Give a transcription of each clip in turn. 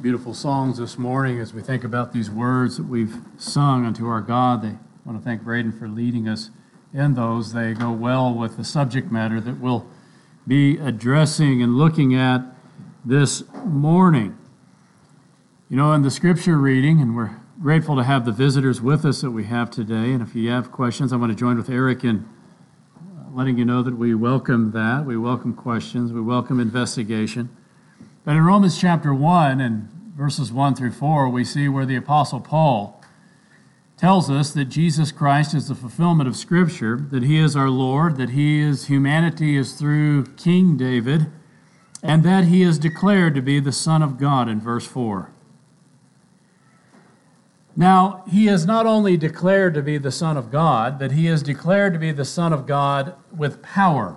beautiful songs this morning as we think about these words that we've sung unto our God. I want to thank Braden for leading us in those. They go well with the subject matter that we'll be addressing and looking at this morning. You know, in the scripture reading, and we're grateful to have the visitors with us that we have today, and if you have questions, I want to join with Eric in letting you know that we welcome that. We welcome questions. We welcome investigation. But in Romans chapter 1 and verses 1 through 4, we see where the Apostle Paul tells us that Jesus Christ is the fulfillment of Scripture, that He is our Lord, that humanity is through King David, and that He is declared to be the Son of God in verse 4. Now, He is not only declared to be the Son of God, but He is declared to be the Son of God with power.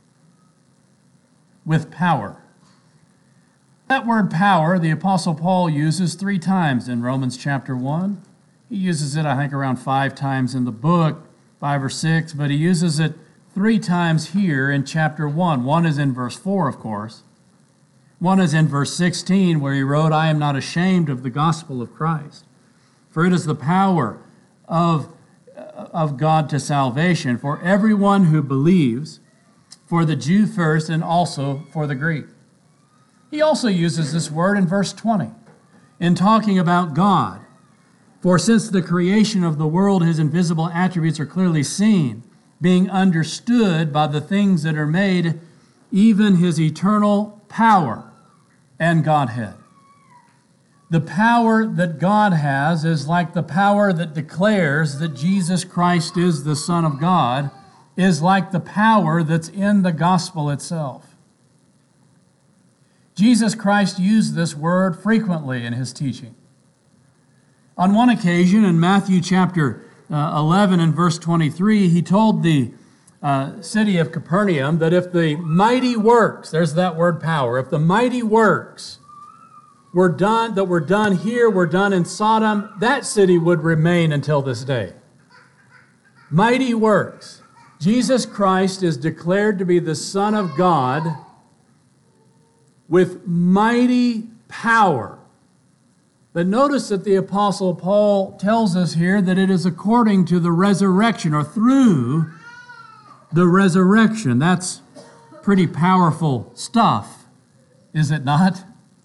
With power. That word power, the Apostle Paul uses 3 times in Romans chapter 1. He uses it, I think, around 5 times in the book, 5 or 6, but he uses it 3 times here in chapter 1. One is in verse 4, of course. One is in verse 16, where he wrote, I am not ashamed of the gospel of Christ, for it is the power of God to salvation for everyone who believes, for the Jew first and also for the Greek. He also uses this word in verse 20 in talking about God. For since the creation of the world, His invisible attributes are clearly seen, being understood by the things that are made, even His eternal power and Godhead. The power that God has is like the power that declares that Jesus Christ is the Son of God, is like the power that's in the gospel itself. Jesus Christ used this word frequently in His teaching. On one occasion, in Matthew chapter 11 and verse 23, He told the city of Capernaum that if the mighty works, there's that word power, if the mighty works were done here, were done in Sodom, that city would remain until this day. Mighty works. Jesus Christ is declared to be the Son of God with mighty power. But notice that the Apostle Paul tells us here that it is according to the resurrection, or through the resurrection. That's pretty powerful stuff, is it not?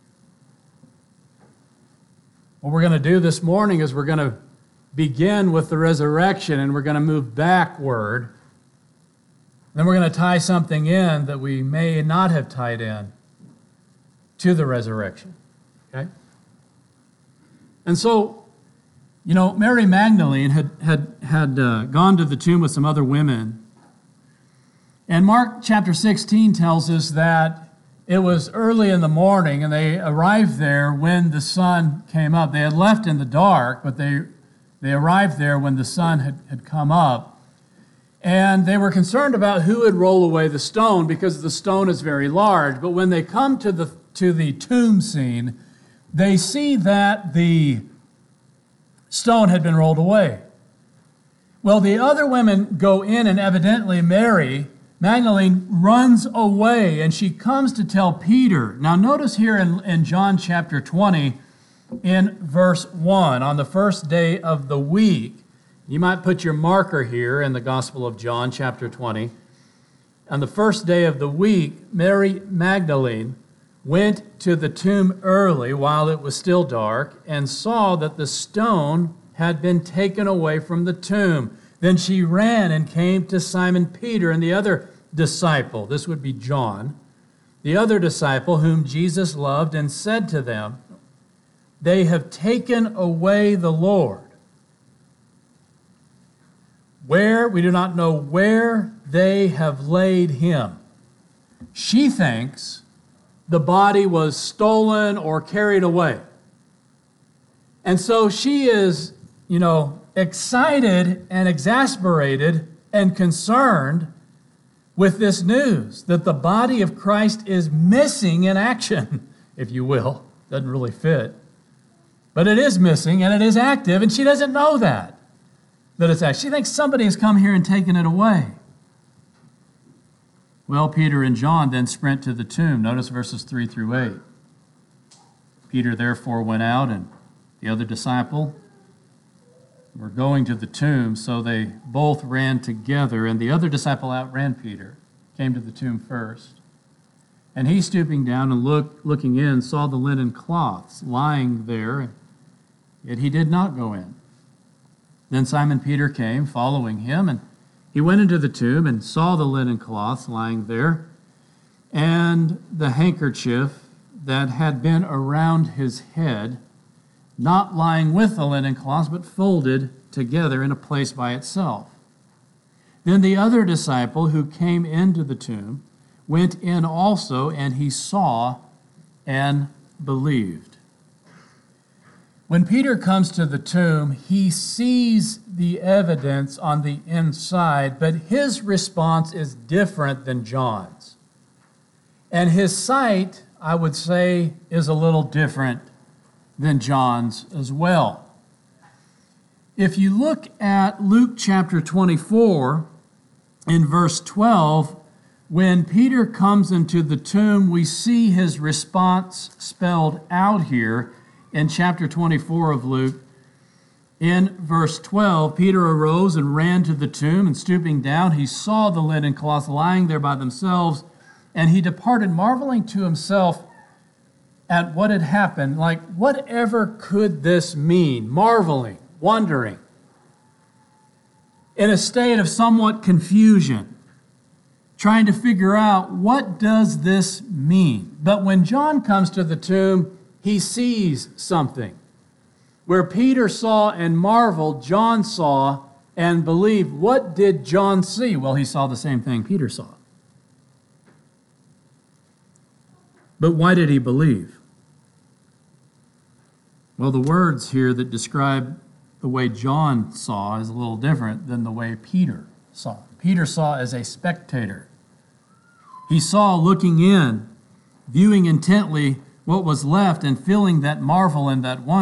What we're going to do this morning is we're going to begin with the resurrection, and we're going to move backward. Then we're going to tie something in that we may not have tied in to the resurrection, okay? And so, you know, Mary Magdalene had gone to the tomb with some other women. And Mark chapter 16 tells us that it was early in the morning, and they arrived there when the sun came up. They had left in the dark, but they arrived there when the sun had come up. And they were concerned about who would roll away the stone, because the stone is very large. But when they come to the tomb scene, they see that the stone had been rolled away. Well, the other women go in, and evidently Mary Magdalene runs away, and she comes to tell Peter. Now notice here in John chapter 20, in verse 1, on the first day of the week, you might put your marker here in the Gospel of John chapter 20. On the first day of the week, Mary Magdalene went to the tomb early while it was still dark and saw that the stone had been taken away from the tomb. Then she ran and came to Simon Peter and the other disciple, this would be John, the other disciple whom Jesus loved, and said to them, they have taken away the Lord. Where? We do not know where they have laid Him. She thinks the body was stolen or carried away. And so she is, excited and exasperated and concerned with this news that the body of Christ is missing in action, if you will. Doesn't really fit. But it is missing and it is active, and she doesn't know that it's active. She thinks somebody has come here and taken it away. Well, Peter and John then sprint to the tomb. Notice verses 3 through 8. Peter therefore went out, and the other disciple were going to the tomb, so they both ran together, and the other disciple outran Peter, came to the tomb first. And he, stooping down and looking in, saw the linen cloths lying there, yet he did not go in. Then Simon Peter came, following him, and he went into the tomb and saw the linen cloths lying there, and the handkerchief that had been around his head, not lying with the linen cloths, but folded together in a place by itself. Then the other disciple who came into the tomb went in also, and he saw and believed. When Peter comes to the tomb, he sees the evidence on the inside, but his response is different than John's. And his sight, I would say, is a little different than John's as well. If you look at Luke chapter 24, in verse 12, when Peter comes into the tomb, we see his response spelled out here in chapter 24 of Luke. In verse 12, Peter arose and ran to the tomb, and stooping down, he saw the linen cloths lying there by themselves, and he departed, marveling to himself at what had happened. Like, whatever could this mean? Marveling, wondering, in a state of somewhat confusion, trying to figure out, what does this mean? But when John comes to the tomb, he sees something. Where Peter saw and marveled, John saw and believed. What did John see? Well, he saw the same thing Peter saw. But why did he believe? Well, the words here that describe the way John saw is a little different than the way Peter saw. Peter saw as a spectator. He saw looking in, viewing intently what was left and feeling that marvel and that wonder.